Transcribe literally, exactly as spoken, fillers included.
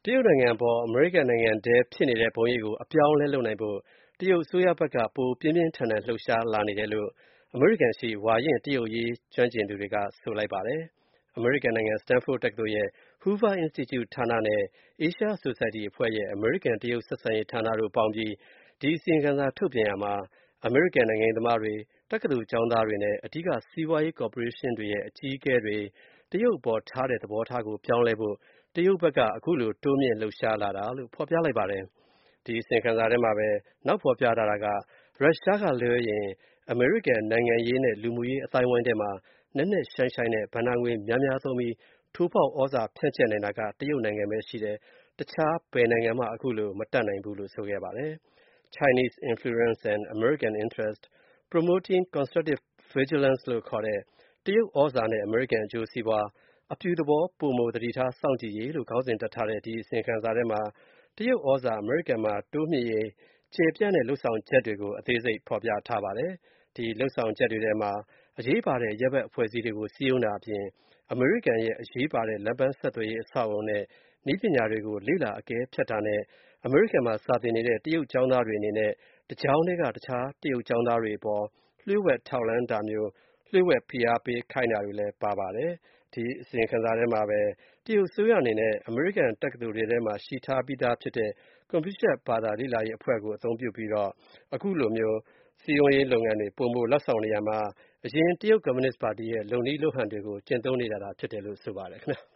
တရုတ်နိုင်ငံအပေါ်အမေရိကန်နိုင်ငံထဲဖြစ်နေတဲ့ပုံရိပ်ကိုအပြောင်းအလဲလုပ်နိုင်ဖို့တရုတ်အစိုးရဘက်ကပိုပြင်းပြင်းထန်ထန်လှုပ်ရှားလာနေတယ်လို့အမေရိကန်ရှိဝါရင့်တရုတ်ရေးကျွမ်းကျင်သူတွေကဆိုလိုက်ပါတယ်။ အမေရိကန်နိုင်ငံ Stanford တက္ကသိုလ်ရဲ့ Hoover Institute ဌာနနဲ့ Asia Society အဖွဲ့ရဲ့ အမေရိကန်တရုတ်ဆက်ဆံရေးဌာနတို့ပေါင်းပြီးဒီအစီရင်ခံစာထုတ်ပြန်ရာမှာအမေရိကန်နိုင်ငံရေးသမားတွေ၊တက္ကသိုလ်ကျောင်းသားတွေနဲ့အဓိကစီးပွားရေးကော်ပိုရေးရှင်းတွေရဲ့အကြီးအကဲတွေတရုတ်အပေါ်ထားတဲ့သဘောထားကိုပြောင်းလဲဖို့တရုတ်ဘက်ကအခုလိုတိုးမြှင့်လှုပ်ရှားလာတာလို့ဖော်ပြလိုက်ပါတယ်။ ဒီအစီရင်ခံစာထဲမှာပဲနောက်ဖော်ပြထားတာကရုရှားကလွဲရင်အမေရိကန်နိုင်ငံရေးနဲ့လူမှုရေးအသိုင်းအဝိုင်းထဲမှာနက်နက်ရှိုင်းရှိုင်းနဲ့ဘဏ္ဍာငွေများများသုံးပြီးထိုးဖောက်ဩဇာဖြန့်ကျက်နိုင်တာကတရုတ်နိုင်ငံပဲရှိတယ်။တခြားဘယ်နိုင်ငံမှအခုလိုမတတ်နိုင်ဘူးလို့ဆိုခဲ့ပါတယ်။ Chinese influence and American interest promoting constructive vigilance လို့ခေါ်တဲ့တရုတ်ဩဇာနဲ့အမေရိကန်အကျိုးစီးပွားအပြုသဘောပိုမိုသတိထားစောင့်ကြည့်ရေးလို့ခေါင်းစဉ်တပ်ထားတဲ့ဒီအစီရင်ခံစာထဲမှာတရုတ်ဩဇာအမေရိကန်မှာတိုးမြှင့်ရေးကျယ်ပြန့်တဲ့လုပ်ဆောင်ချက်တွေကိုအသေးစိတ်ဖော်ပြထားပါတယ်။ ဒီလုပ်ဆောင်ချက်တွေထဲမှာအရေးပါတဲ့အရပ်ဘက်အဖွဲ့အစည်းတွေကိုစည်းရုံးတာအပြင်အမေရိကန်ရဲ့အရေးပါတဲ့လမ်းပန်းဆက်သွယ်ရေးအဆောက်အအုံနဲ့နည်းပညာတွေကိုလေ့လာအကဲဖြတ်တာနဲ့အမေရိကန်မှာစာသင်နေတဲ့တရုတ်ကျောင်းသားတွေအနေနဲ့တကျောင်းထဲကတခြားတရုတ်ကျောင်းသားတွေအပေါ်လျှို့ဝှက်ထောက်လှမ်းတာမျိုးလျှို့ဝှက်ဖိအားပေးခိုင်းတာတွေလည်းပါပါတယ်။ ဒီအစီရင်ခံစာထဲမှာပဲတရုတ်အစိုးရအနေနဲ့အမေရိကန်တက္ကသိုလ်တွေထဲမှာရှိထားပြီးသားဖြစ်တဲ့ကွန်ပျူတာဘာသာလေ့လာရေးအဖွဲ့ကိုအသုံးပြုပြီးတော့အခုလိုမျိုးစည်းရုံးရေးလုပ်ငန်းတွေပိုမိုလုပ်ဆောင်နေရာမှာအရင်တရုတ်ကွန်မြူနစ်ပါတီရဲ့လုပ်နည်းလုပ်ဟန်တွေကိုကျင့်သုံးနေတာသာဖြစ်တယ်လို့ဆိုပါတယ်ခင်ဗျာ။